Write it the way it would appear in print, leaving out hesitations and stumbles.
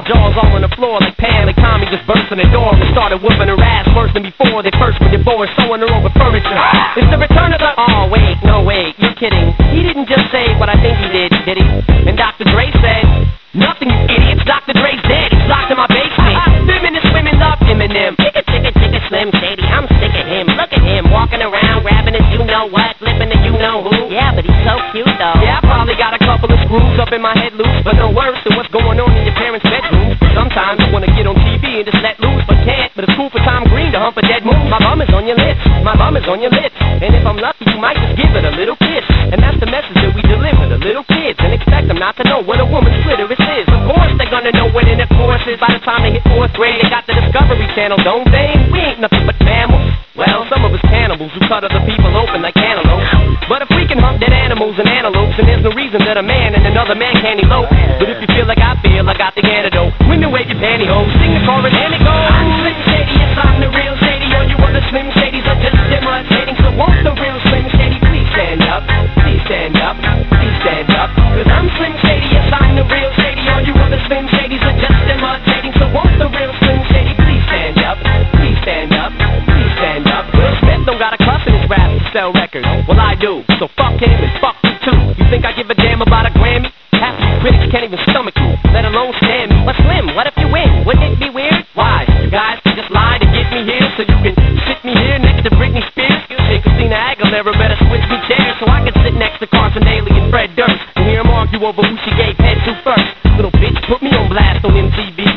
her jaws all on the floor like Pam and Tommy just burst in the door and started whooping her ass worse than before. They first were divorced, sewing her over furniture. It's the return of the... Oh, wait, no, wait, you're kidding. He didn't just say what I think he did he? And Dr. Dre said, nothing, you idiots. Dr. Dre's dead. He's locked in my basement. Feminist women love Eminem. Chicka, Slim Shady. I'm sick of him. Look at him walking around, grabbing his you-know-what, flipping the you-know-who. Yeah, but he's so cute, though. Yeah, I probably got a couple of screws up in my head loose, but no worse than what's going on in your parents' bedroom. Sometimes I want to get on TV and just let loose, but can't. But it's cool for Tom Green to hump a dead moon. My bum is on your lips. My bum is on your lips. And if I'm lucky, you might just give it a little kiss. And that's the message that we deliver to little kids and expect them not to know what a woman's clitoris is. Of course they're gonna know what intercourse is by the time they hit 4th grade. They got the Discovery Channel, don't they? We ain't nothing but mammals. Well, some of us cannibals who cut other people open like antelopes. But if we can hunt dead animals and antelopes, then there's no reason that a man and another man can't elope. But if you feel like I feel, I got the antidote. Women wave your pantyhose, sing the chorus and it goes. I'm Slim Shady, yes I'm the real Shady. All you other Slim Shadys are just imitating. So won't the real Slim Shady please stand up? Please stand up, please stand up. Cause I'm Slim Shady, yes I'm the real Shady. All you other Slim Shadys are just imitating. So won't the real Slim Shady please stand up? Please stand up, please stand up. Will Smith don't got a cuss in his rap to sell records. Well I do, so fuck him and fuck you too. You think I give a damn about a Grammy? Half of you critics can't even stomach you, let alone stand me. But Slim, what if you win? Wouldn't it be weird? Why? You guys can just lie to get me here so you can sit me here next to Britney Spears. Hey, Christina Aguilera better switch me chairs so I can sit next to Carson Daly and Fred Durst and hear them argue over who she gave head to first. Little bitch put me on blast on MTV